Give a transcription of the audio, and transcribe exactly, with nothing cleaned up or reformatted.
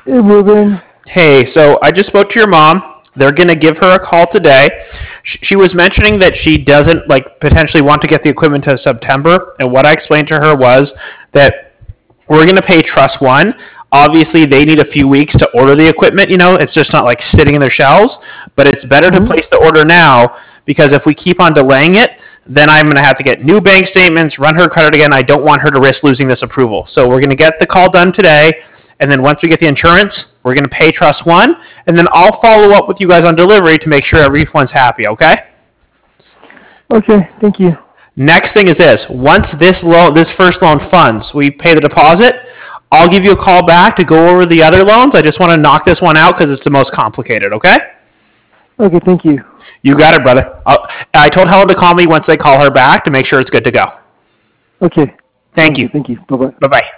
Hey, Ruben. Hey, so I just spoke to your mom. They're going to give her a call today. She was mentioning that she doesn't like potentially want to get the equipment to September, and what I explained to her was that we're going to pay Trust One. Obviously, they need a few weeks to order the equipment. You know, it's just not like sitting in their shelves, but it's better to Mm-hmm. place the order now because if we keep on delaying it, then I'm going to have to get new bank statements, run her credit again. I don't want her to risk losing this approval. So we're going to get the call done today. And then once we get the insurance, we're going to pay Trust One. And then I'll follow up with you guys on delivery to make sure everyone's happy, okay? Okay, thank you. Next thing is this. Once this loan, this first loan funds, we pay the deposit, I'll give you a call back to go over the other loans. I just want to knock this one out because it's the most complicated, okay? Okay, thank you. You got it, brother. I'll, I told Helen to call me once they call her back to make sure it's good to go. Okay, Thank sounds you. good. Thank you. Bye bye. Bye bye.